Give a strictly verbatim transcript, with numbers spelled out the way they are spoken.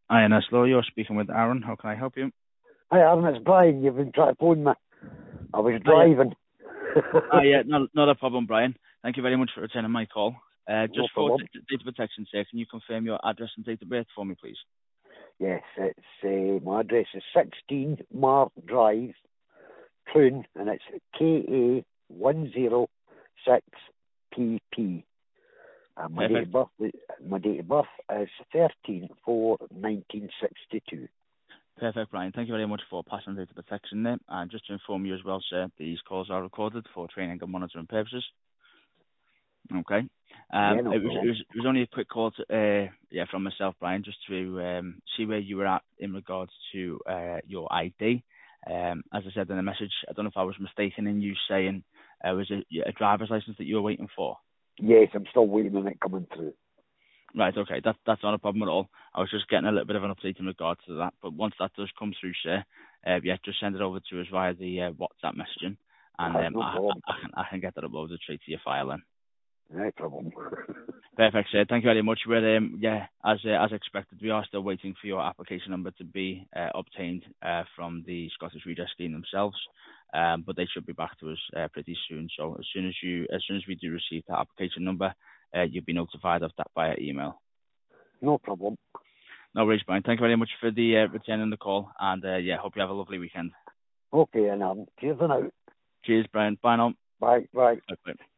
Hi, Neslo. You're speaking with Aaron. How can I help you? Hi, Aaron. It's Brian. You've been trying to phone me. I was Oh, yeah. driving. Ah, yeah, not, not a problem, Brian. Thank you very much for returning my call. Uh, No just for problem. d- data protection sake, can you confirm your address and date of birth for me, please? Yes, it's uh, my address is sixteen Mart Drive, Troon, and it's K A one zero six P P. And my date Perfect. of birth, my date of birth is thirteen four nineteen sixty-two. Perfect, Brian. Thank you very much for passing data protection there. And just to inform you as well, sir, these calls are recorded for training and monitoring purposes. Okay. Yeah, Um, no it was it problem. was it was only a quick call to uh yeah from myself, Brian, just to um see where you were at in regards to uh your I D. Um, as I said in the message, I don't know if I was mistaken in you saying uh, was it a driver's license that you were waiting for? Yes, I'm still waiting on it coming through. Right. Okay. That that's not a problem at all. I was just getting a little bit of an update in regards to that. But once that does come through, sir, uh, yeah, just send it over to us via the uh, WhatsApp messaging, and That's um, no I, problem. I I can I can get that uploaded straight to your file then. No problem. Perfect, sir. Thank you very much. We're, um, yeah, as uh, as expected, we are still waiting for your application number to be uh, obtained uh, from the Scottish Redress Scheme themselves, um, but they should be back to us uh, pretty soon. So as soon as you, as soon as we do receive that application number, uh, you'll be notified of that via email. No problem. No worries, Brian. Thank you very much for the uh, returning the call, and uh, yeah, hope you have a lovely weekend. Okay, and um, cheers and out. Cheers, Brian. Bye now. Bye, bye. Bye.